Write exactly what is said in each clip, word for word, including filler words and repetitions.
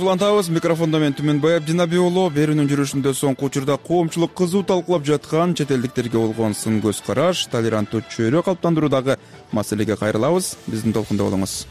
улантабыз. Микрофондо мен Түмөнбай Абдинабий уулу. Берүүнүн жүрүшүндө соңку учурда коомчулук кызуу талкуулап жаткан чет элдиктерге болгон сын көз караш, толеранттуу чөйрө калыптандыруудагы маселеге кайрылабыз. Биздин толкунда болуңуз.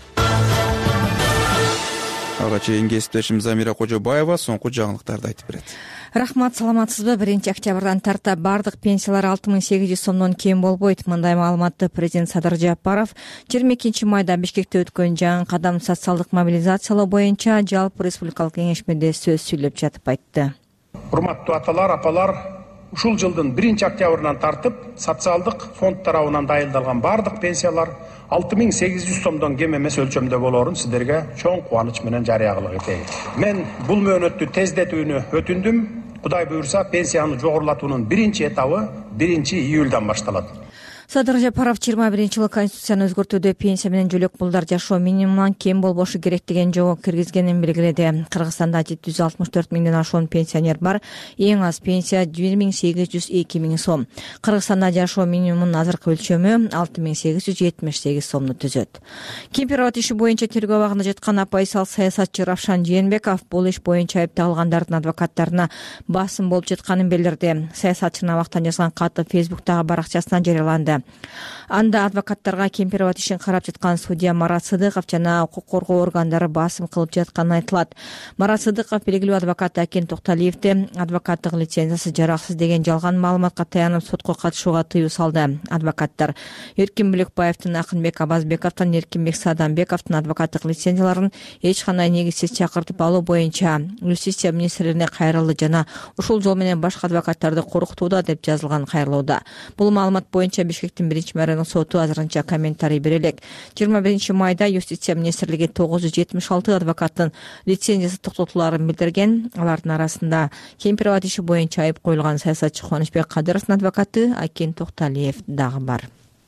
Ага чейин кесиптешим Замира Кожобаева соңку жаңылыктарды айтып берет. Рахмат, саламатсызбы? биринчи октябрдан тарта бардык пенсиялар алты миң сегиз жүз сомдон кем болбойт. Мындай маалыматты президент Садыр Жапаров жыйырма экинчи майда Бишкекте өткөн жаңы кадам социалдык мобилизациялоо боюнча жалпы республикалык кеңешмеде сөз сүйлөп жатып айтты. Урматтуу аталар, апалар, ушул жылдын биринчи октябрынан тартып социалдык фонд тарабынан дайындалган бардык пенсиялар алты миң сегиз жүз сомдон кем эмес өлчөмдө болоорун сиздерге чоң кубаныч менен жарыя кылып кетейин. Мен бул мөөнөттү тездетүүнү өтүндүм. Кудай буйрса, пенсияны жогорулатуунун биринчи этабы биринчи июлдан башталат. Садыр Жапаров жыйырма биринчи жылы Конституцияны өзгөртүүдө пенсия менен жөлөк пулдар жашоо минимумунан кем болбошу керек деген жобо киргизгенин белгиледи. Кыргызстанда жети жүз алтымыш төрт миңден ашуун пенсионер бар. Эң аз пенсия бир миң сегиз жүз эки миң сом. Кыргызстанда жашоо минимумунун азыркы өлчөмү алты миң сегиз жүз жетимиш сегиз сомду түзөт. Кемпир-Абад иши боюнча тергөө абагында жаткан апайсал саясатчы Равшан Жээнбеков бул иш боюнча айыпталгандардын адвокаттарына басым болуп жатканын билдирди. Саясатчынын абактан жазган каты Фейсбуктагы баракчасына жарыяланды. Анда адвокаттарга Кемпир-Абад ишин карап жаткан судья Марат Сыдыков жана укук коргоо органдары басым кылып жатканы айтылат. Марат Сыдыков белгилүү адвокат Акен Токталиевди адвокаттык лицензиясы жараксыз деген жалган маалыматка таянып сотко катышууга тыюу салды. Адвокаттар Эркин Бүлөкбаевдин, Акынбек Абазбековдун, Эркинбек Саданбековдун адвокаттык лицензияларын эч кандай негизсиз чакыртып алуу боюнча юстиция министрлигине кайрылды жана ушул жол менен башка адвокаттарды коркутууда деп жазылган кайрылууда. Бул маалымат боюнча Бишкектин биринчи мэринин соту азырынча комментарий бере элек. жыйырма биринчи майда юстиция министрлиги тогуз жүз жетимиш алты адвокаттын лицензиясы токтотуларын билдирген. Алардын арасында Кемпир-Абад иши боюнча айып коюлган саясатчы Кубанычбек Кадыровдун адвокаты Акен Токталиев дагы бар.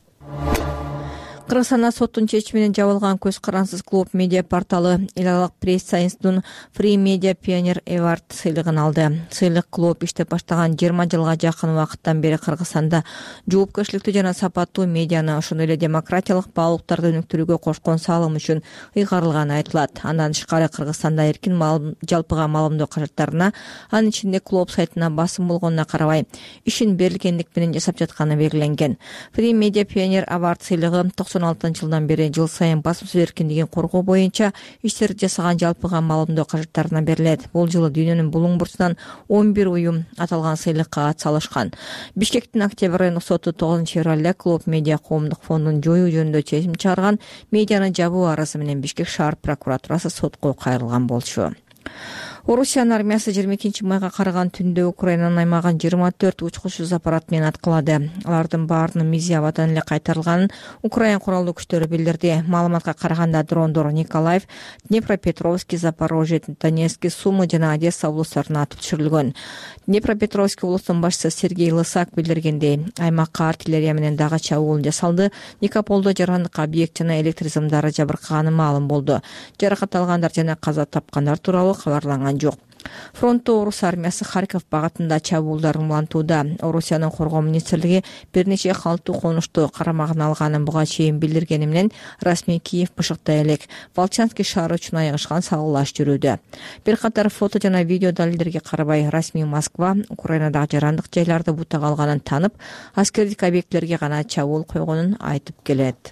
Кыргызстанда соттун чечими менен жабылган көз карансыз клуб медиа порталы Элалык пресса институтунун Free Media Pioneer Award сыйлыгын алды. Сыйлык клуб иштеп баштаган жыйырма жылга жакын убакыттан бери Кыргызстанда жоопкерчиликтүү жана сапаттуу медианы, ошондой эле демократиялык баалуулуктарды өнүктүрүүгө кошкон салым үчүн ыйгарылганы айтылат. Андан тышкары Кыргызстанда эркин жалпыга маалымдоо каражаттарына, анын ичинде клуб сайтына басым болгонуна карабай, ишин берилгендик менен жасап жатканы белгиленген. Free Media Pioneer Award сыйлыгы токсон алтынчы жылдан бери жыл сайын басым сөз эркиндигин коргоо боюнча иштерди жасаган жалпыга маалымдоо каражаттарына берилет. Бул жылы дүйнөнүн булуң бурчунан он бир уюм аталган сыйлыкка ат салышкан. Бишкектин Октябрь райондук соту тогузунчу февралда клуб медиа коомдук фондун жоюу жөнүндө чечим чыгарган. Медианы жабуу арызы менен Бишкек шаар прокуратурасы сотко кайрылган болчу. Орусиянын армиясы жыйырма экинчи майга караган түндө Украинанын аймагын жыйырма төрт учкучсуз аппарат менен аткылады. Алардын баарынын мизи абадан эле кайтарылганын Украин куралдуу күчтөрү билдирди. Маалыматка караганда дрондор Николаев, Днепропетровский, Запорожье, Донецк, Сумы жана Одесса облустарына атып түшүрүлгөн. Днепропетровский облустун башчысы Сергей Лысак билдиргендей, аймакка артиллерия менен дагы чабуул жасалды. Никополдо жарандык объект жана электр сымдары жабыркаганы маалым болду. Жаракат алгандар жана каза тапкандар тууралуу кабарланган жок. Фронтто орус армиясы Харьков багытында чабуулдарын улантууда. Орусиянын коргоо министрлиги бир нече калттуу конушту карамагына алганын буга чейин билдиргени менен расмий Киев бышыктай элек Волчанский шаары үчүн айыгышкан салгылаш жүрүүдө. Бир катар фото жана видео далилдерге карабай расмий Москва Украинадагы жарандык жайларды бутага алганын танып, аскердик объектилерге гана чабуул койгонун айтып келет.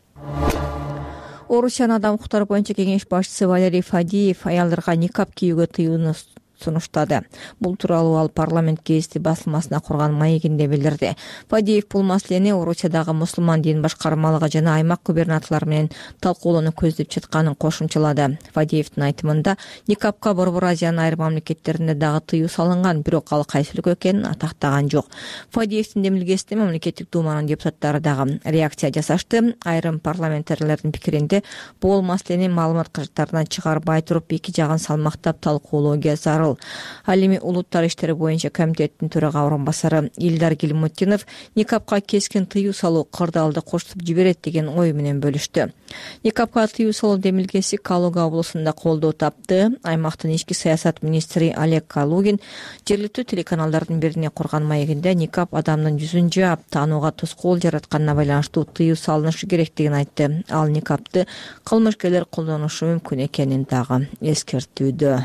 Орусиянын адам укуктары боюнча кеңеш башчысы Валерий Фадеев аялдарга никап кийүүгө тыюуну сунуштады. Бул тууралуу ал парламент гезити басылмасына курган маегинде билдирди. Фадеев бул маселени Орусиядагы мусулман дин башкармалыгы жана аймак губернаторлору менен талкуулоону көздөп жатканын кошумчалады. Фадеевдин айтымында никапка Борбор Азиянын айрым мамлекеттеринде дагы тыюу салынган, бирок ал кайсы өлкө экенин атактаган жок. Фадеевдин демилгесине мамлекеттик думанын депутаттары дагы реакция жасашты. Айрым парламентерлердин пикиринде бул маселени маалымат каражаттарынан чыгарбай туруп эки жагын салмактап талкуулоого зарыл. зарыл. Ал эми улуттар иштери боюнча комитеттин төрага орун басары Илдар Гилмутдинов никапка кескин тыюу салуу кырдаалды коштуп жиберет деген ой менен бөлүштү. Никапка тыюу салуу демилгеси Калуга облусунда колдоо тапты. Аймактын ички саясат министри Олег Калугин жергиликтүү телеканалдардын бирине курган маегинде никап адамдын жүзүн жаап таанууга тоскоол жаратканына байланыштуу тыюу салынышы керектигин айтты. Ал никапты кылмышкерлер колдонушу мүмкүн экенин дагы эскертүүдө.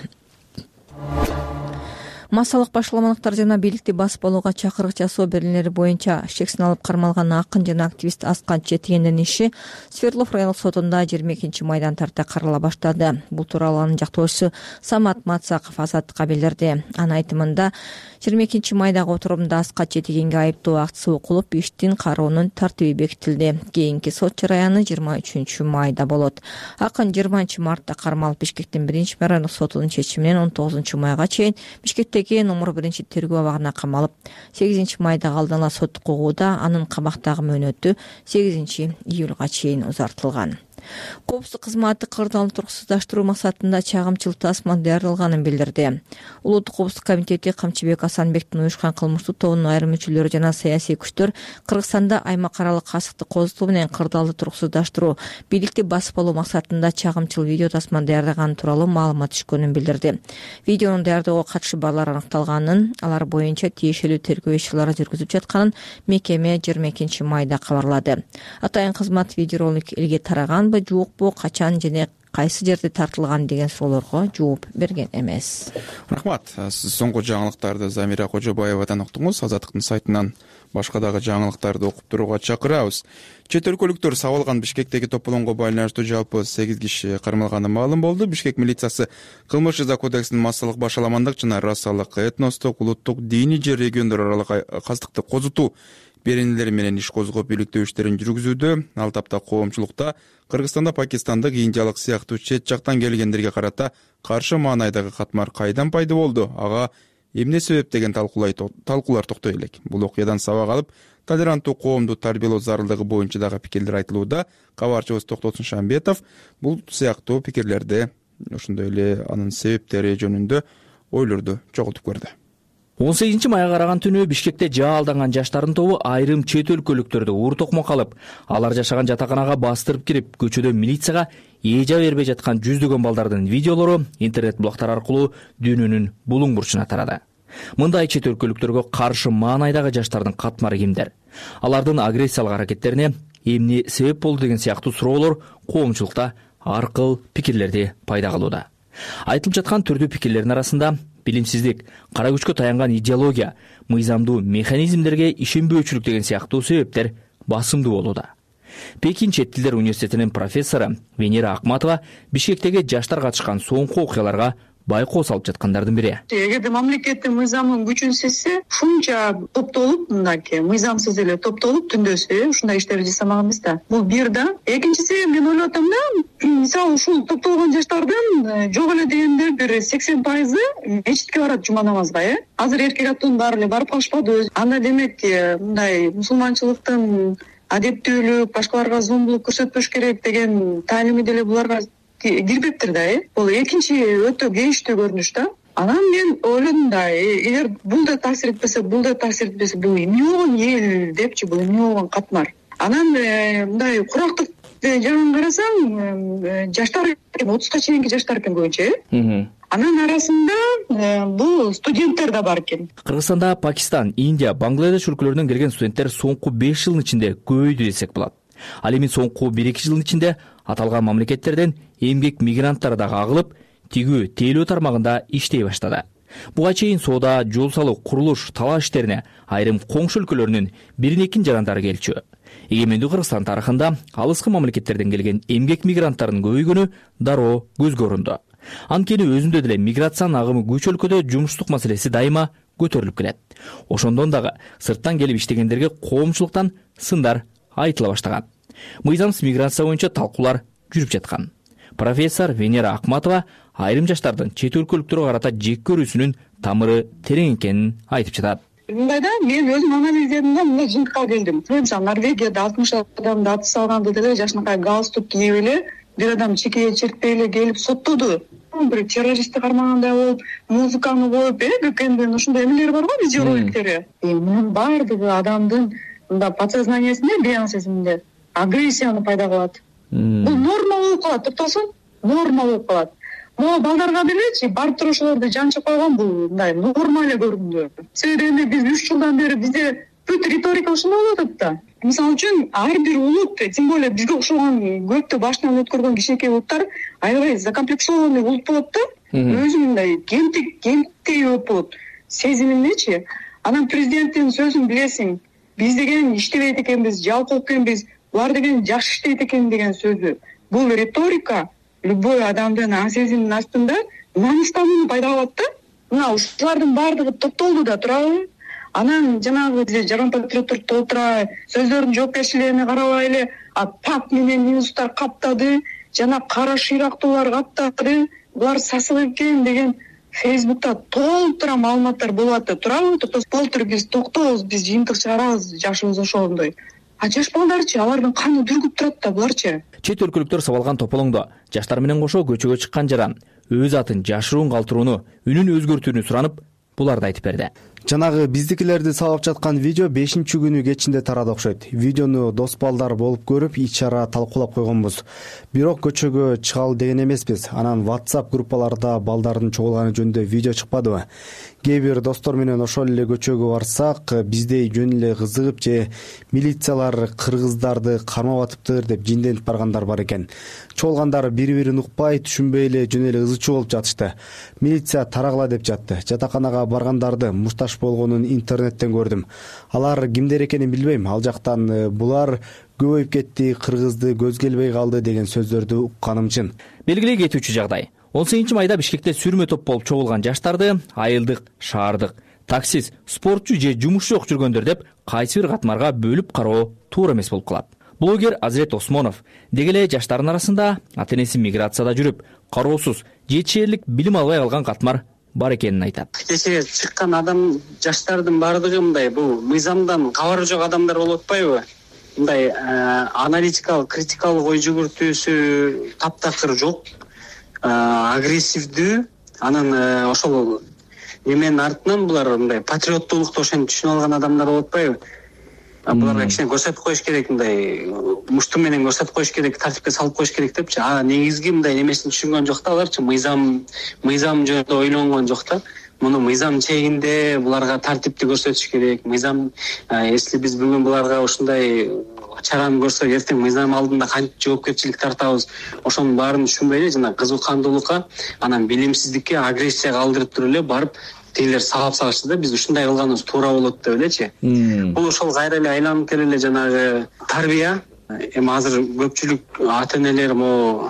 Массалык башаламалыктар жана бийликти басып алууга чакырык жасоо берилери боюнча шексин алып кармалган акын жана активист Аскан Четиендин иши Свердлов райондук сотунда жыйырма экинчи майдан тарта карала баштады. Бул тууралуу анын жактоочусу Самат Мацаков Азаттыкка билдирди. Анын айтымында жыйырма экинчи майдагы отурумда Аскан Четиенге айыптоо актысы окулуп, иштин кароонун тартиби бекитилди. Кийинки сот жараяны жыйырма үчүнчү майда болот. Акын жыйырманчы мартта кармалып Бишкектин биринчи райондук сотунун чечими менен он тогузунчу майга чейин Бишкекте номер биринчи тергөө абагына камалып, сегизинчи майда алдын ала соттук угууда анын камактагы мөөнөтү сегизинчи июлга чейин узартылган. Коопсуздук кызматы кырдаалды туруксуздаштыруу максатында чагымчыл тасма даярдалганын билдирди. Улуттук коопсуздук комитети Камчыбек Асанбектин уюшкан кылмыштуу тобунун айрым мүчөлөрү жана саясий күчтөр Кыргызстанда аймак аралык касыкты козутуу менен кырдаалды туруксуздаштыруу, бийликти басып алуу максатында чагымчыл видео тасма даярдаганы тууралуу маалымат түшкөнүн билдирди. Видеону даярдоого катышы барлар аныкталганын, алар боюнча тиешелүү тергөө иш-чаралары жүргүзүлүп жатканын мекеме жыйырма экинчи майда кабарлады. Атайын кызмат видеоролик элге тараган жокпу, качан жана кайсы жерде тартылган деген суроолорго жооп берген эмес. Рахмат. Сиз соңку жаңылыктарды Замира Кожобаевадан уктуңуз. Азаттыктын сайтынан башка дагы жаңылыктарды окуп турууга чакырабыз. Чет өлкөлүктөр сабалган Бишкектеги тополоңго байланыштуу жалпы сегиз киши кармалганы маалым болду. Бишкек милициясы кылмыш жаза кодексинин массалык башаламандык жана расалык, этностук, улуттук, диний же региондор аралык кастыкты козутуу беренелери менен иш козгоп иликтөө иштерин жүргүзүүдө. Ал тапта коомчулукта Кыргызстанда пакистандык, индиялык сыяктуу чет жактан келгендерге карата каршы маанайдагы катмар кайдан пайда болду, ага эмне себеп деген талкуулар токтой элек. Бул окуядан сабак алып, толеранттуу коомду тарбиялоо зарылдыгы боюнча дагы пикирлер айтылууда. Кабарчыбыз Токтосун Шамбетов бул сыяктуу пикирлерди, ошондой эле анын себептери жөнүндө ойлорду чогултуп көрдү. он сегизинчи майга караган түнү Бишкекте жаалданган жаштардын тобу айрым чет өлкөлүктөрдү ууртокмок алып, алар жашаган жатаканага бастырып кирип, көчөдө милицияга эжа бербей жаткан жүздөгөн балдардын видеолору интернет блогтар аркылуу дүйнөнүн булуң бурчуна тарады. Мындай чет өлкөлүктөргө каршы маанайдагы жаштардын катмары кимдер? Алардын агрессиялык аракеттерине эмне себеп болду деген сыяктуу суроолор коомчулукта ар кыл пикирлерди пайда кылууда. Айтылып жаткан түрдүү пикирлердин арасында билимсиздик, кара күчкө таянган идеология, мыйзамдуу механизмдерге ишенбөөчүлүк деген сыяктуу себептер басымдуу болууда. Пекин чет тилдер университетинин профессору Венера Акматова Бишкектеги жаштар катышкан соңку окуяларга байкоо салып жаткандардын бири. Эгерде мамлекеттин мыйзамын күчүн сезсе, ушунча топтолуп, мындаки мыйзамсыз эле топтолуп түндөсү ушундай иштерди жасамак эмес да. Бул бир да. Экинчиси, мен ойлоп атам да, мисалы ушул топтолгон жаштардын жок эле дегенде бир сексен пайызы мечитке барат жума намазга, э. Азыр эркек аттын баары эле барып калышпады. Анда демек мындай мусулманчылыктын адептүүлүк, башкаларга зомбулук көрсөтпөш керек деген таалими деле буларга кирбептир да, э. Бул экинчи өтө кейиштүү көрүнүш да. Анан мен ойлодум да, эгер бул да таасир этпесе, бул да таасир этпесе, бул эмне болгон эл депчи, бул эмне болгон катмар. Анан мындай курактык жагын карасаң, жаштар экен, отузга чейинки жаштар экен көбүнчө, э. Анын арасында бул студенттер да бар экен. Кыргызстанда Пакистан, Индия, Бангладеш өлкөлөрүнөн келген студенттер соңку беш жылдын ичинде көбөйдү десек болот. Ал эми соңку бир эки жылдын ичинде аталган мамлекеттерден эмгек мигранттары дагы агылып, тигүү, тейлөө тармагында иштей баштады. Буга чейин соода, жол салуу, курулуш, талаш иштерине айрым коңшу өлкөлөрүнүн бирин-экин жарандары келчү. Эгемендүү Кыргызстан тарыхында алыскы мамлекеттерден келген эмгек мигранттардын көбөйгөнү дароо көзгө урунду. Анткени өзүндө деле миграциянын агымы күч өлкөдө жумуштук маселеси дайыма көтөрүлүп келет. Ошондон дагы сырттан келип иштегендерге коомчулуктан сындар айтыла баштаган. Мыйзамсыз миграция боюнча талкуулар жүрүп жаткан. Профессор Венера Акматова айрым жаштардын чет өлкөлүктөргө карата жек көрүүсүнүн тамыры терең экенин айтып жатат. Мындайда мен өзүм анализдедим да, мындай жыйынтыкка келдим. Мисалы Норвегияда алтымыш адамды аты салганды деле жашынакай галстук кийип эле бир адам чекеге чертпей эле келип соттоду. бир террористти кармагандай болуп, музыканы коюп, э көкөндөн ушундай эмелер бар го, видеороликтери. Мунун баардыгы адамдын мында подсознаниясында, бияң сезиминде агрессияны пайда кылат. Бул норма болуп калат, токтосун, норма болуп калат. Могу балдарга делечи барып туруп ошолорду жанчып койгон бул мындай норма эле көрүндү. Себеби дегенде биз үч жылдан бери бизде бүт риторика ушундай болуп атат да. Мисалы үчүн ар бир улут, тем более бизге окшогон көптү башынан өткөргөн кичинекей улуттар аябай закомплексованный улут болот да. Өзү мындай кемтик, кемтей болуп болот сезиминдечи. Анан президенттин сөзүн билесиң, биз деген иштебейт экенбиз, жалкоо экенбиз, булар деген жакшы иштейт экен деген сөзү. Бул риторика любой адамдын аң сезиминин астында намыстанууну пайда кылат да. Мына ушулардын баардыгы токтолду да турабы? Анан жанагы жаран патриоттор толтура, сөздөрдүн жоопкерчилигине карабай эле, а пак менен ньюстар каптады, жана кара шыйрактуулар каптады, булар сасык экен деген Фейсбукта толтура маалыматтар болуп атат. Турабы? Болтур биз токтообуз, биз жыйынтык чыгарабыз, жашыбыз ошондой. А жаш балдарчы, алардын каны дүргүп турат да буларчы. Чет өлкөлүктөр сабалган тополоңдо жаштар менен кошо көчөгө чыккан жаран өз атын жашыруун калтырууну, үнүн өзгөртүүнү суранып, буларды айтып берди. Жанагы биздикилерди сабап жаткан видео бешинчи күнү кечинде тарады окшойт. Видеону дос балдар болуп көрүп, ич чара талкуулап койгонбуз. Бирок көчөгө чыгалы деген эмеспиз. Анан WhatsApp группаларда балдардын чогулганы жөнүндө видео чыкпадыбы? Кээ бир достор менен ошол эле көчөгө барсак, биздей жөн эле кызыгып же милициялар кыргыздарды кармап атыптыр деп жинденип баргандар бар экен. Чогулгандар бири-бирин укпай, түшүнбөй эле жөн эле ызычуу болуп жатышты. Милиция тарагыла деп жатты. Жатаканага баргандарды мушташ болгонун интернеттен көрдүм. Алар кимдер экенин билбейм. Ал жактан булар көбөйүп кетти, кыргызды көзгө илбей калды деген сөздөрдү укканым чын. Белгилей кетүүчү жагдай. он сегизинчи майда Бишкекте сүрмө топ болуп чогулган жаштарды айылдык, шаардык, таксист, спортчу же жумушчу жок жүргөндөр деп кайсы бир катмарга бөлүп кароо туура эмес болуп калат. Блогер Азирет Осмонов деги эле жаштардын арасында ата-энеси миграцияда жүрүп, кароосуз, жетишээрлик билим албай калган катмар бар экенин айтат. Кечээ чыккан адам жаштардын баардыгы мындай бул мыйзамдан кабары жок адамдар болуп атпайбы? Мындай аналитикалык, критикалык ой жүгүртүүсү таптакыр жок, агрессивдүү. Анан ошол эменин артынан булар мындай патриоттуулукту ошентип түшүнүп алган адамдар болуп атпайбы? Буларга кичине көрсөтүп коюш керек, мындай мушту менен көрсөтүп коюш керек, тартипке салып коюш керек депчи. А негизги мындай эмесин түшүнгөн жок да аларчы, мыйзам мыйзам жөнүндө ойлонгон жок да. Муну мыйзам чегинде буларга тартипти көрсөтүш керек. Мыйзам, если биз бүгүн буларга ушундай чараны көрсөк, эртең мыйзам алдында кантип жоопкерчилик тартабыз, ошонун баарын түшүнбөй эле жана кызыкандуулукка, анан билимсиздикке, агрессияга алдырып туруп эле барып тегилер сабап салышты да, биз ушундай кылганыбыз туура болот деп элечи. Бул ошол кайра эле айланып келе эле жанагы тарбия. Эми азыр көпчүлүк ата-энелер могу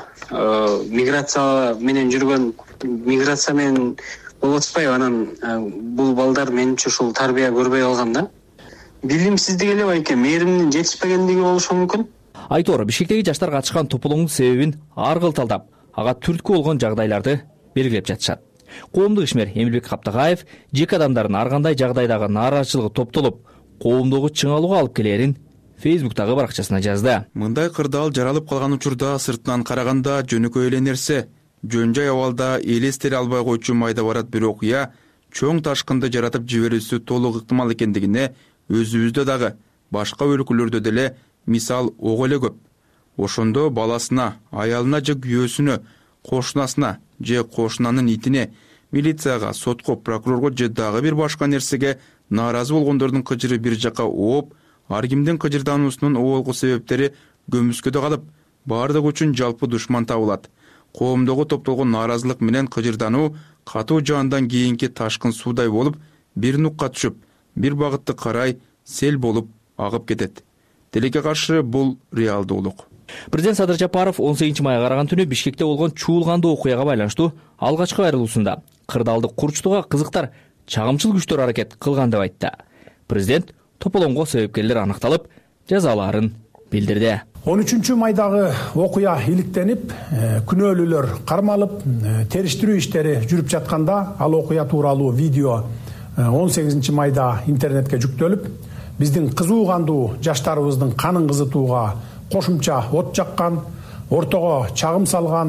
миграция менен жүргөн, миграция менен болуп атпайбы, анан бул балдар менимче ушул тарбия көрбөй калган да. Билимсиздик эле байке, мээримдин жетишпегендиги болушу мүмкүн. Айтор Бишкектеги жаштар катышкан тополоңдун себебин ар кыл талдап, ага түрткү болгон жагдайларды белгилеп жатышат. Коомдук ишмер Эмилбек Каптагаев жеке адамдардын ар кандай жагдайдагы нааразычылыгы топтолуп, коомдогу чыңалууга алып келерин Фейсбуктагы баракчасына жазды. Мындай кырдаал жаралып калган учурда сыртынан караганда жөнөкөй эле нерсе. Жөн-жай абалда элестере албай койчу майда барат бир окуя чоң ташкынды жаратып жиберүүсү толук ыктымал экендигине өзүбүздө дагы башка өлкөлөрдө деле мисал ого эле көп. Ошондо баласына, аялына же күйөөсүнө, кошунасына же кошунанын итине, милицияга, сотко, прокурорго же дагы бир башка нерсеге нааразы болгондордун кыжыры бир жакка ооп, ар кимдин кыжырдануусунун оолгу себептери көмүскөдө калып, баардыгы үчүн жалпы душман табылат. Коомдогу топтолгон нааразылык менен кыжырдануу катуу жаандан кийинки ташкын суудай болуп, бир нукка түшүп, бир багытты карай сел болуп агып кетет. Тилекке каршы бул реалдуулук. Президент Садыр Жапаров он сегизинчи майга караган түнү Бишкекте болгон чуулгандуу окуяга байланыштуу алгачкы кайрылуусунда кырдаалды курчутууга кызыктар чагымчыл күчтөр аракет кылган деп айтты. Президент тополоңго себепкерлер аныкталып, жазаларын билдирди. он үчүнчү майдагы окуя иликтенип, күнөөлүүлөр кармалып, териштирүү иштери жүрүп жатканда ал окуя тууралуу видео он сегизинчи майда интернетке жүктөлүп, биздин кызуу кандуу жаштарыбыздын канын кызытууга кошумча от жаккан, ортого чагым салган,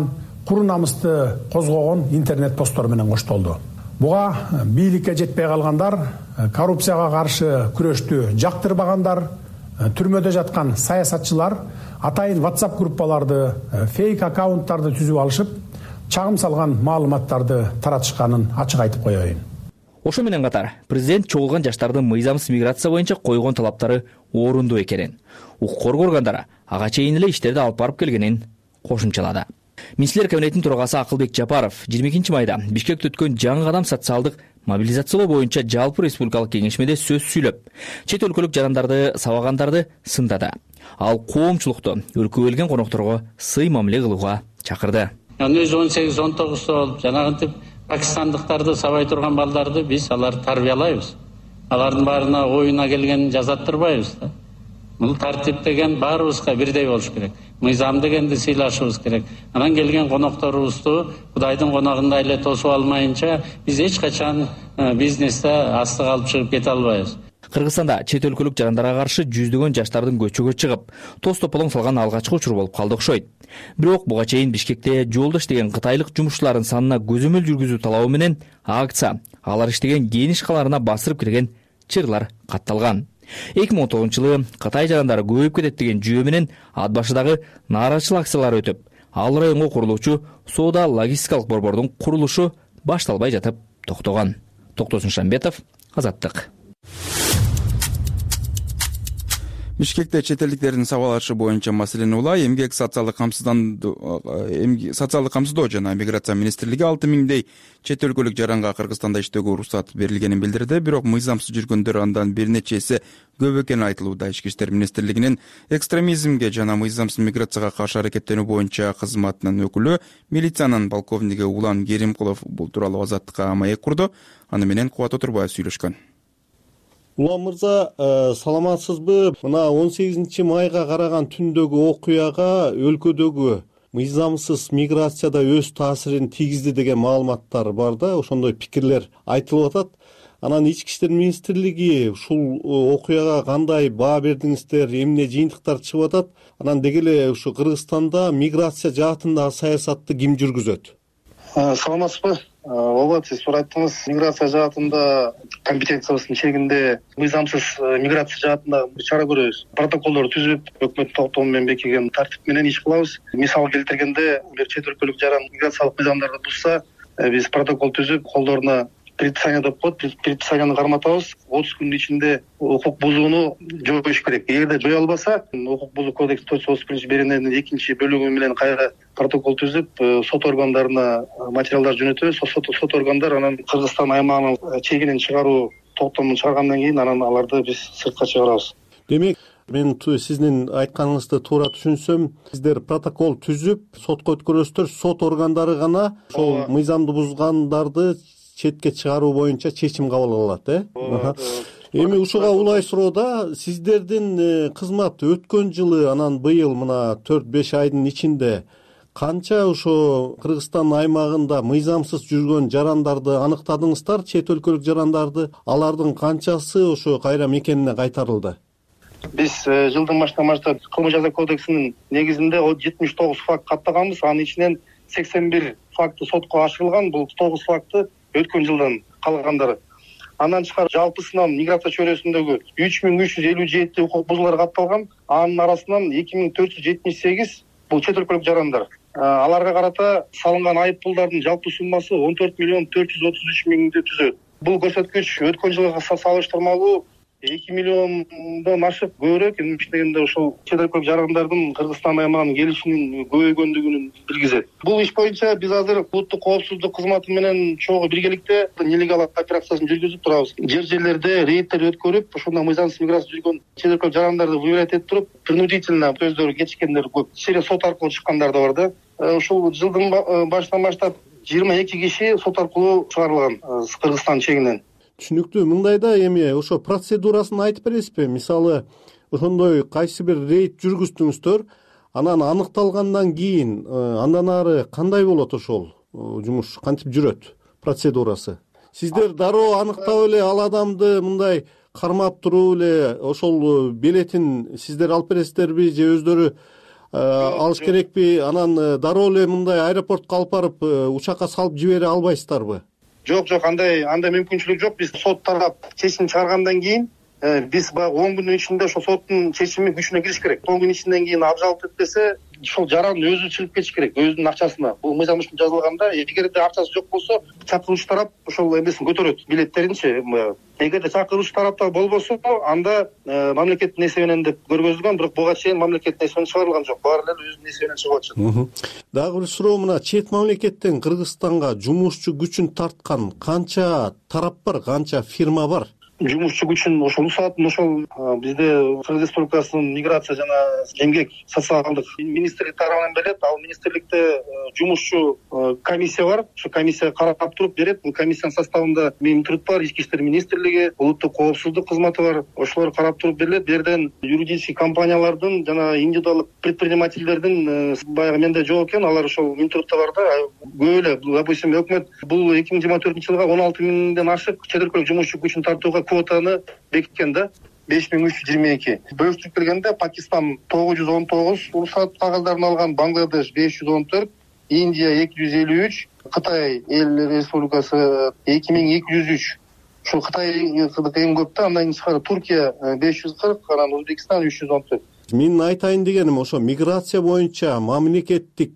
куру намысты козгогон интернет посттор менен коштолду. Буга бийликке жетпей калгандар, коррупцияга каршы күрөштү жактырбагандар, түрмөдө жаткан саясатчылар атайын WhatsApp группаларды, фейк аккаунттарды түзүп алышып, чагым салган маалыматтарды таратышканын ачык айтып коеюн. Ошо менен катар президент чогулган жаштардын мыйзамсыз миграция боюнча койгон талаптары орунду экенин, укук коргоо органдары ага чейин эле иштерди алып барып келгенин кошумчалады. Министрлер кабинетинин төрагасы Акылбек Жапаров жыйырма экинчи майда Бишкекте өткөн жаңы кадам социалдык мобилизациялоо боюнча жалпы республикалык кеңешмеде сөз сүйлөп, чет өлкөлүк жарандарды сабагандарды сындады. Ал коомчулукту өлкөгө келген конокторго сый мамиле кылууга чакырды. Өзү он сегиз он тогузда болуп, жанагынтип пакистандыктарды сабай турган балдарды биз аларды тарбиялайбыз. Алардын баарына оюна келгенин жазаттырбайбыз да. Бул тартип деген баарыбызга бирдей болуш керек. Мыйзам дегенди сыйлашыбыз керек. Анан келген конокторубузду Кудайдын коногундай эле тосуп алмайынча биз эч качан бизнесте астык алып чыгып кете албайбыз. Кыргызстанда чет өлкөлүк жарандарга каршы жүздөгөн жаштардын көчөгө чыгып, тоз тополоң салган алгачкы учур болуп калды окшойт. Бирок буга чейин Бишкекте жолдош деген кытайлык жумушчулардын санына көзөмөл жүргүзүү талабы менен акция, алар иштеген кениш каларына басырып кирген чырлар катталган. эки миң он тогузунчу жылы Кытай жарандары көбөйүп кетет деген жүйө менен ат башыдагы нааразычылык акциялары өтүп, ал районго курулуучу соода логистикалык борбордун курулушу башталбай жатып токтогон. Токтосун Шамбетов, Азаттык. Бишкекте чет элдиктердин сабалашы боюнча маселени улай эмгек социалдык социалдык камсыздоо жана миграция министрлиги алты миңдей чет өлкөлүк жаранга Кыргызстанда иштөөгө уруксат берилгенин билдирди. Бирок мыйзамсыз жүргөндөр андан бир нече эсе көп экени айтылууда. Ички иштер министрлигинин экстремизмге жана мыйзамсыз миграцияга каршы аракеттенүү боюнча кызматынын өкүлү, милициянын полковниги Улан Керимкулов бул тууралуу Азаттыкка маек курду. Аны менен Кубат Отурбаев сүйлөшкөн. Улан мырза, саламатсызбы? Мына он сегизинчи майга караган түндөгү окуяга өлкөдөгү мыйзамсыз миграцияда өз таасирин тийгизди деген маалыматтар бар да, ошондой пикирлер айтылып атат. Анан ички иштер министрлиги ушул окуяга кандай баа бердиңиздер, эмне жыйынтыктар чыгып атат? Анан деги эле ушу Кыргызстанда миграция жаатындагы саясатты ким жүргүзөт? Саламатсызбы? Ооба, сиз туура айттыңыз. Миграция жаатында компетенциябыздын чегинде мыйзамсыз миграция жаатында чара көрөбүз. Протоколдор түзүп, өкмөттүн токтому менен бекиген тартип менен иш кылабыз. Мисал келтиргенде, бир чет өлкөлүк жаран миграциялык мыйзамдарды бузса, биз протокол түзүп, колдоруна предписание деп коет, предписанияны карматабыз. отуз күндүн ичинде укук бузууну жоюш керек. Эгерде жое албаса, укук бузуу кодекс төрт жүз отуз биринчи берененин экинчи бөлүгү менен кайра протокол түзүп, сот органдарына материалдар жөнөтөбүз. Сот органдар анан Кыргызстан аймагынын чегинен чыгаруу токтомун чыгаргандан кийин анан аларды биз сыртка чыгарабыз. Демек, мен сиздин айтканыңызды туура түшүнсөм, сиздер протокол түзүп, сотко өткөрөсүздөр, сот органдары гана ошол мыйзамды бузгандарды четке чыгаруу боюнча чечим кабыл алат, э? Эми ушуга улай суроода, сиздердин кызмат өткөн жылы анан быйыл мына төрт беш айдын ичинде канча ошо Кыргызстан аймагында мыйзамсыз жүргөн жарандарды аныктадыңыздар, чет өлкөлүк жарандарды? Алардын канчасы ошо кайра мекенине кайтарылды? Биз жылдын башынан баштап кылмыш жаза кодексинин негизинде жетимиш тогуз факт каттаганбыз. Анын ичинен сексен бир факты сотко ашырылган. Бул тогуз факты өткөн жылдан калгандары. Андан тышкары жалпысынан миграция чөйрөсүндөгү үч миң үч жүз элүү жети укук бузуулар катталган. Анын арасынан эки миң төрт жүз жетимиш сегиз бул чет өлкөлүк жарандар. Аларга карата салынган айып пулдардын жалпы суммасы он төрт миллион төрт жүз отуз үч миңди түзөт. Бул көрсөткүч өткөн жылга салыштырмалуу эки миллиондон ашып көбүрөөк. Эмне дегенде ошол чет өлкөлүк жарандардын Кыргызстан аймагына келишинин көбөйгөндүгүн билгизет. Бул иш боюнча биз азыр улуттук коопсуздук кызматы менен чогуу биргеликте нелегал операциясын жүргүзүп турабыз. Жер жерлерде рейдтер өткөрүп, ошондо мыйзамсыз миграция жүргөн чет өлкөлүк жарандарды выявлять этип туруп, принудительно өздөрү кечиккендер көп. Через сот аркылуу чыккандар да бар да. Ушул жылдын башынан баштап жыйырма эки киши сот аркылуу чыгарылган Кыргызстан чегинен. Түшүнүктүү. Мындайда эми ошо процедурасын айтып бересизби? Мисалы, ошондой кайсы бир рейд жүргүздүңүздөр, анан аныкталгандан кийин андан ары кандай болот ошол жумуш, кантип жүрөт процедурасы? Сиздер дароо аныктап эле ал адамды мындай кармап туруп эле ошол билетин сиздер алып бересиздерби же өздөрү алыш керекпи? Анан дароо эле мындай аэропортко алып барып учакка салып жибере албайсыздарбы? Жок, жок, андай андай мүмкүнчүлүк жок. Биз сот тарап чечим чыгаргандан кийин биз баягы он күндүн ичинде ошол соттун чечими күчүнө кириш керек. он күн ичинден кийин абжалып этпесе, ошол жаран өзү чыгып кетиш керек өзүнүн акчасына. Бул мыйзам үчүн жазылганда, эгерде акчасы жок болсо, чакыруучу тарап ошол эмесин көтөрөт, билеттеринчи. Эгерде чакыруучу тарапта болбосо, анда мамлекеттин эсебинен деп көргөзүлгөн, бирок буга чейин мамлекеттин эсебинен чыгарылган жок. Баары эле өзүнүн эсебинен чыгып атышат. Дагы бир суроо, мына чет мамлекеттен Кыргызстанга жумушчу күчүн тарткан канча тарап бар, канча фирма бар? Жумушчу күчүн ошол саатын ошол бизде Кыргыз Республикасынын миграция жана эмгек социалдык министрлик тарабынан берилет. Ал министрликте жумушчу комиссия бар. Ошо комиссия карап туруп берет. Бул комиссиянын составында Минтруд бар, Ички иштер министрлиги, улуттук коопсуздук кызматы бар. Ошолор карап туруп берилет. Бу жерден юридический компаниялардын жана индивидуалдык предпринимательдердин баягы менде жок экен, алар ошол Минтрудта бар да. Көп эле, допустим, өкмөт бул эки миң жыйырма төртүнчү жылга он алты миңден ашык чет өлкөлүк жумушчу күчүн тартууга квотаны бекиткен да, беш миң үч жүз жыйырма эки. Бөлүштүрүп келгенде Пакистан тогуз жүз он тогуз уруксат кагыздарын алган, Бангладеш беш жүз он төрт, Индия эки жүз элүү үч, Кытай эл республикасы эки миң эки жүз үч. Ушул Кытай эң көп да, андан тышкары Туркия беш жүз кырк, анан Өзбекстан үч жүз он төрт. Менин айтайын дегеним, ошо миграция боюнча мамлекеттик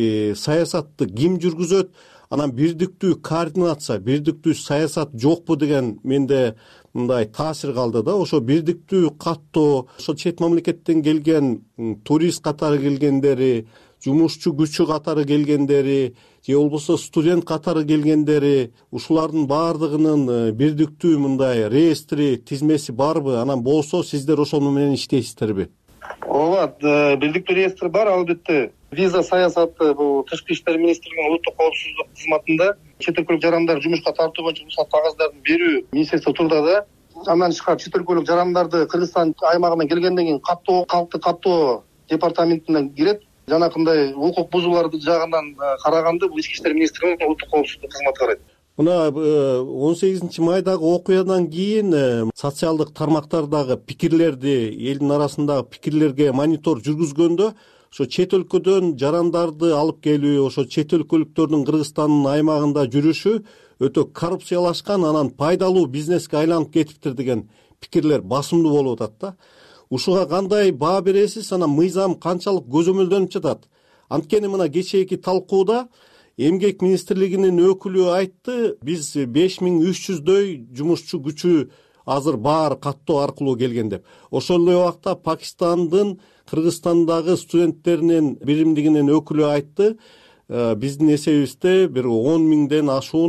саясатты ким жүргүзөт? Анан бирдиктүү координация, бирдиктүү саясат жокпу деген менде мындай таасир калды да. Ошо бирдиктүү каттоо, ошо чет мамлекеттен келген турист катары келгендери, жумушчу күчү катары келгендери, же болбосо студент катары келгендери, ушулардын баардыгынын бирдиктүү мындай реестри, тизмеси барбы? Анан болсо сиздер ошол менен иштейсиздерби? Ооба, бирдиктүү реестр бар, албетте. Виза саясаты бул Тышкы иштер министрлигинин улуттук коопсуздук кызматында чет өлкөлүк жарандар жумушка тартуу боюнча уруксат кагаздарын берүү министрликте турда да. Андан тышкары чет өлкөлүк жарандарды Кыргызстан аймагына келгенден кийин каттоо, калкты каттоо департаментине кирет. Жанакындай укук бузууларды жагынан караганды бул Ички иштер министрлигинин улуттук коопсуздук кызматы карайт. Мына он сегизинчи майдагы окуядан кийин социалдык тармактардагы пикирлерди, элдин арасындагы пикирлерге монитор жүргүзгөндө ошо чет өлкөдөн жарандарды алып келүү, ошо чет өлкөлүктөрдүн Кыргызстандын аймагында жүрүшү өтө коррупциялашкан, анан пайдалуу бизнеске айланып кетиптир деген пикирлер басымдуу болуп атат да. Ушуга кандай баа бересиз? Анан мыйзам канчалык көзөмөлдөнүп жатат? Анткени мына кечээки талкууда эмгек министрлигинин өкүлү айтты, биз беш миң үч жүздөй жумушчу күчү азыр баар каттоо аркылуу келген деп. Ошол эле убакта Пакистандын Кыргызстандагы студенттеринин биримдигинин өкүлү айтты, биздин эсебибизде бир он миңден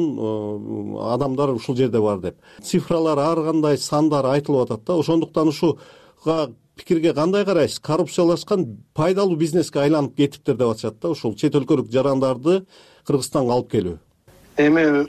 ашуун адамдар ушул жерде бар деп. Цифралар ар кандай сандар айтылып атат да. Ошондуктан ушуга пикирге кандай карайсыз? Коррупциялашкан пайдалуу бизнеске айланып кетиптир деп атышат да, ушул чет өлкөлүк жарандарды Кыргызстанга алып келүү. Эми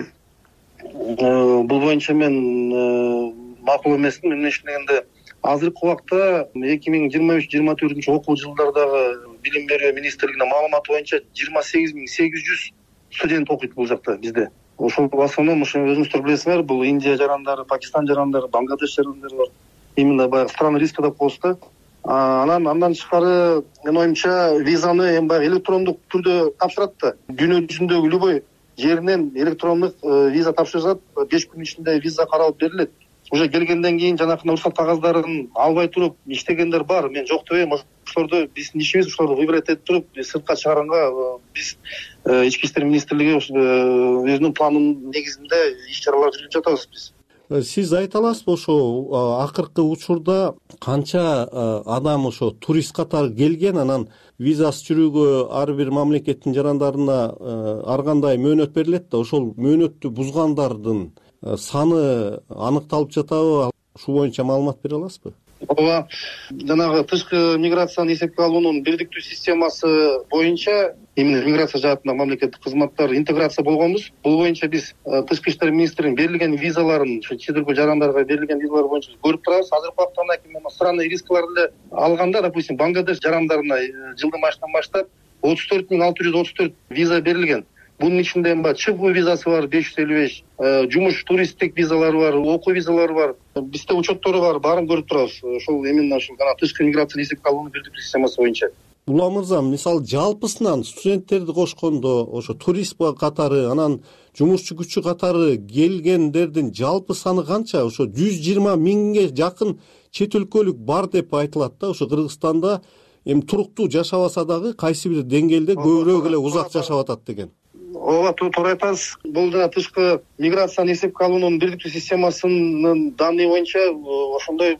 бул боюнча мен макул эмесмин. Эмне үчүн дегенде азыркы убакта эки миң жыйырма үч жыйырма төртүнчү окуу жылдардагы билим берүү министрлигинин маалыматы боюнча жыйырма сегиз миң сегиз жүз студент окуйт бул жакта бизде. Ошол в основном ошо өзүңүздөр билесиңер, бул Индия жарандары, Пакистан жарандары, Бангладеш жарандары бар. Именно баягы страны риска деп коебуз да. Анан андан тышкары менин оюмча визаны эми баягы электрондук түрдө тапшырат да. Дүйнө жүзүндөгү любой жеринен электрондук виза тапшырсат, беш күн ичинде виза каралып берилет. Уже келгенден кийин жанакындай уруксат кагаздарын албай туруп иштегендер бар. Мен жок дебейм. Ошолорду биздин ишибиз ошолорду выбирать этип туруп сыртка чыгарганга биз Ички иштер министрлиги өзүнүн планынын негизинде иш чаралар жүргүзүп жатабыз биз. Сиз айта аласызбы, ошо акыркы учурда канча адам ошо турист катары келген, анан визасы жүрүүгө ар бир мамлекеттин жарандарына ар кандай мөөнөт берилет да, ошол мөөнөттү бузгандардын саны аныкталып жатабы? Ушул боюнча маалымат бере аласызбы? Ооба, жанагы тышкы миграцияны эсепке алуунун бирдиктүү системасы боюнча именно миграция жаатында мамлекеттик кызматтар интеграция болгонбуз. Бул боюнча биз Тышкы иштер министринин берилген визаларын, ошо чет өлкө жарандарга берилген визалар боюнча көрүп турабыз. Азыркы убакта мына странный рискаларды эле алганда, допустим, Бангладеш жарандарына жылдын башынан баштап отуз төрт миң алты жүз отуз төрт виза берилген. Бунун ичинде ЧПУ визасы бар беш жүз элүү беш, жумуш туристтик визалары бар, окуу визалары бар. Бизде учеттору бар, баарын көрүп турабыз. Ошол именно ушул гана тышкы миграция эсепке алуунун бирдиктүү системасы боюнча. Улам мырза, мисалы жалпысынан студенттерди кошкондо ошо турист катары анан жумушчу күчү катары келгендердин жалпы саны канча? Ошо жүз жыйырма миңге жакын чет өлкөлүк бар деп айтылат да. Ошо Кыргызстанда эми туруктуу жашабаса дагы кайсы бир деңгээлде көбүрөөк эле узак жашап атат деген. ооба, туура айтасыз. Бул жана тышкы миграцияны эсепке алуунун бирдиктүү системасынын данные боюнча ошондой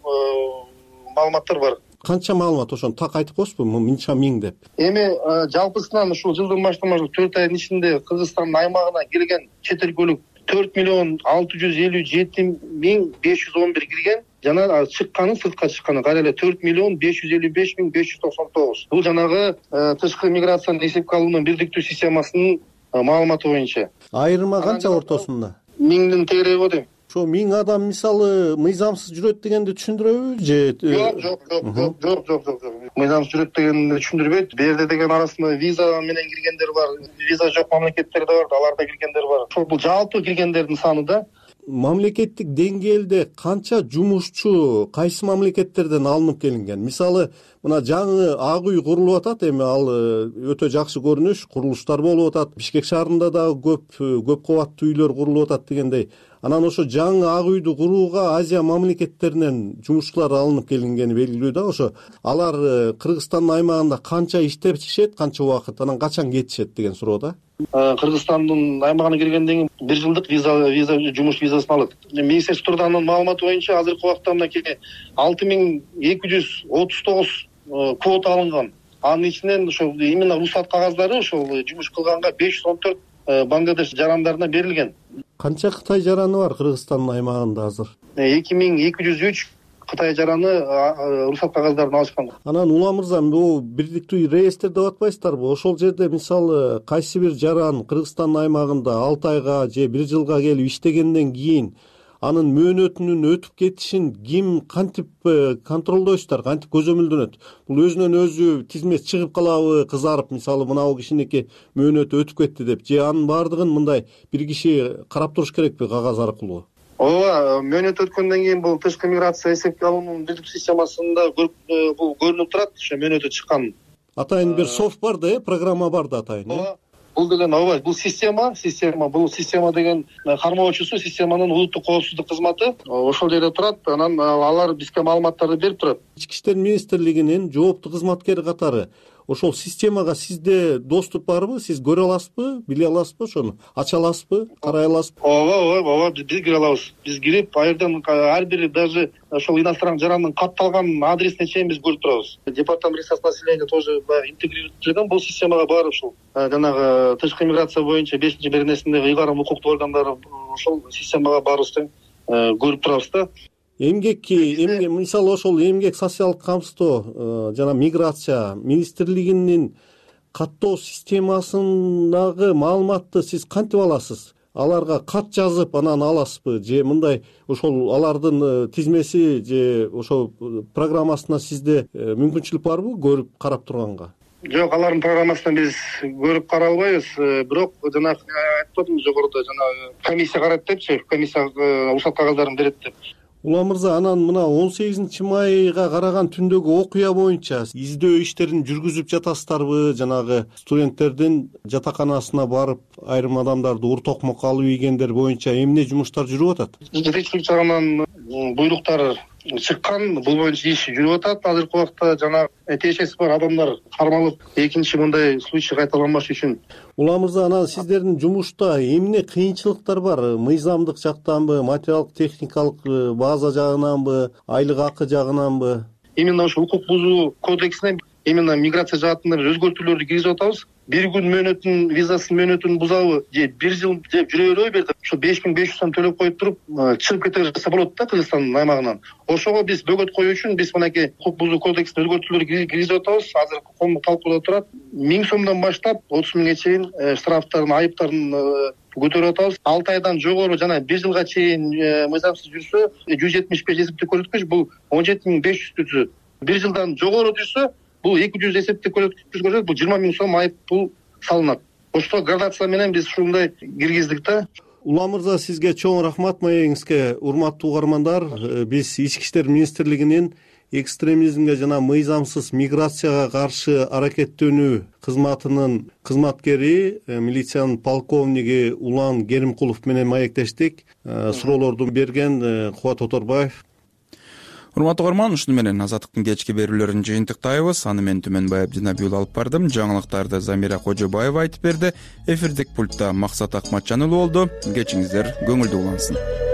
маалыматтар бар. Канча маалымат ошону так айтып коесузбу? Мынча миң деп. Эми жалпысынан ушул жылдын баштамасы төрт айдын ичинде Кыргызстандын аймагына кирген чет өлкөлүк төрт миллион алты жүз элүү жети миң беш жүз он бир кирген, жана чыкканы, сыртка чыкканы кайра эле төрт миллион беш жүз элүү беш миң беш жүз токсон тогуз. Бул жанагы тышкы миграцияны эсепке алуунун бирдиктүү системасынын маалыматы боюнча. Айырма канча ортосунда? Миңдин тегереги го дейм. Ошо миң адам мисалы мыйзамсыз жүрөт дегенди түшүндүрөбү же? Жок, жок, жок, жок, жок, жок, жок. Мыйзамсыз жүрөт дегенди түшүндүрбөйт. Бу жерде деген арасында виза менен киргендер бар, виза жок мамлекеттер да бар, аларда киргендер бар. Ошол бул жалпы киргендердин саны да. Мамлекеттик деңгээлде канча жумушчу кайсы мамлекеттерден алынып келинген? Мисалы, мына жаңы ак үй курулуп атат, эми ал өтө жакшы көрүнүш, курулуштар болуп атат. Бишкек шаарында дагы көп көп кабаттуу үйлөр курулуп атат дегендей. Анан ошо жаңы ак үйдү курууга Азия мамлекеттеринен жумушчулар алынып келингени белгилүү да. Ошо алар Кыргызстандын аймагында канча иштешет, канча убакыт, анан качан кетишет деген суроо да. Кыргызстандын аймагына киргенден кийин бир жылдык виза виза жумуш визасын алат. Министрлик трудунун маалыматы боюнча азыркы убакта мынакей алты миң эки жүз отуз тогуз квота алынган. Анын ичинен ошо именно рухсат кагаздары ошол жумуш кылганга беш жүз он төрт Бангладеш жарандарына берилген. Канча Кытай жараны бар Кыргызстандын аймагында азыр? эки миң эки жүз үч Кытай жараны рухсат кагаздарын алышкан. Анан Улам мырза, бул бирдиктүү реестр деп атпайсыздарбы? Ошол жерде мисалы кайсы бир жаран Кыргызстандын аймагында алты айга же бир жылга келип иштегенден кийин анын мөөнөтүнүн өтүп кетишин ким кантип контролдойсуздар, кантип көзөмөлдөнөт? Бул өзүнөн өзү тизмеси чыгып калабы, кызарып, мисалы мына кишинеки мөөнөтү өтүп кетти деп, же анын баардыгын мындай бир киши карап туруш керекпи кагаз аркылуу? Ооба, мөөнөт өткөндөн кийин бул тышкы миграция эсепке алуунун бирдиктүү системасында бул көрүнүп турат, ошо мөөнөтү чыккан. Атайын бир софт бар да, э, программа бар да атайын. Ооба. Бул деген ооба, бул система, система, бул система деген кармоочусу системанын улуттук коопсуздук кызматы ошол жерде турат. Анан алар бизге маалыматтарды берип турат. Ички иштер министрлигинин жооптуу кызматкери катары ошол системага сизде доступ барбы? Сиз көрө аласызбы, биле аласызбы, ошону ача аласызбы, карай аласызбы? Ооба, ооба, ооба, биз кире алабыз. Биз кирип, а жерден ар бир даже ошол иностранный жарандын катталган адресине чейин биз көрүп турабыз. Департамент регистрации населения тоже интегрирован бул системага бар ушул. Жанагы тышкы миграция боюнча бешинчи беренесиндеги ыйгарым укуктуу органдары ошол системага барыбызды көрүп турабыз да. Эмгекки, эмгек, мисалы ошол эмгек социалдык камсыздоо жана миграция министрлигинин каттоо системасындагы маалыматты сиз кантип аласыз? Аларга кат жазып анан аласызбы? Же мындай ошол алардын тизмеси же ошол программасына сизде мүмкүнчүлүк барбы көрүп карап турганга? Жок, алардын программасынан биз көрүп карай албайбыз. Бирок жанагы айтып атам жогоруда жанагы комиссия карайт депчи, комиссия рухсат кагаздарын берет деп. Улам мырза, анан мына он сегизинчи майга караган түндөгү окуя боюнча издөө иштерин жүргүзүп жатасыздарбы? Жанагы студенттердин жатаканасына барып айрым адамдарды ур токмок алып ийгендер боюнча эмне жумуштар жүрүп атат? Жетекчилик жагынан буйруктар чыккан, бул боюнча иш жүрүп атат. Азыркы убакта жанагы тиешеси бар адамдар кармалып, экинчи мындай случай кайталанбаш үчүн. Улам мырза, анан сиздердин жумушта эмне кыйынчылыктар бар? Мыйзамдык жактанбы, материалдык техникалык база жагынанбы, айлык акы жагынанбы? Именно ошо укук бузуу кодексине именно миграция жаатында өзгөртүүлөрдү киргизип атабыз. Бир күн мөөнөтүн визасын мөөнөтүн бузабы же бир жыл деп жүрө береби берди. Ошо беш миң беш жүз сом төлөп коюп туруп чыгып кете берсе болот да Кыргызстандын аймагынан. Ошого биз бөгөт коюу үчүн биз мынакей укук бузуу кодексине өзгөртүүлөр киргизип атабыз. Азыр коомдук талкууда турат. миң сомдон баштап отуз миңге чейин штрафтарын, айыптарын көтөрүп атабыз. алты айдан жогору жана бир жылга чейин мыйзамсыз жүрсө жүз жетимиш беш эсептик көрсөткүч бул он жети миң беш жүз түзөт. бир жылдан жогору жүрсө бул эки жүз эсептик көрсөткүч көрсөтөт, бул жыйырма миң сом айып бул салынат. Ошто градация менен биз ушундай киргиздик да. Улам мырза, сизге чоң рахмат маегиңизге. Урматтуу угармандар, биз Ички иштер министрлигинин экстремизмге жана мыйзамсыз миграцияга каршы аракеттенүү кызматынын кызматкери милициянын полковниги Улан Керимкулов менен маектештик. Суроолорду берген Кубат Оторбаев. Урматтуу көрөрман, ушуну менен Азаттыктын кечки берүүлөрүн жыйынтыктайбыз. Аны мен Түмөнбай Абдинабиул алып бардым. Жаңылыктарды Замира Кожобаева айтып берди. Эфирдик пультта Максат Акматжан уулу болду. Кечиңиздер көңүлдүү улансын.